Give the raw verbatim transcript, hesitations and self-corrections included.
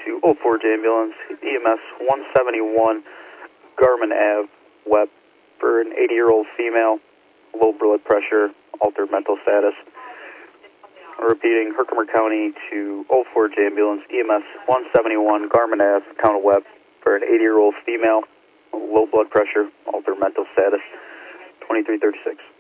to oh four J Ambulance, E M S one seventy-one, Garmin Ave, Web, for an eighty-year-old female, low blood pressure, altered mental status. Repeating, Herkimer County to oh four J Ambulance, E M S one seventy-one, Garmin Ave, Town of Webb, for an eighty-year-old female, low blood pressure, altered mental status, twenty-three thirty-six.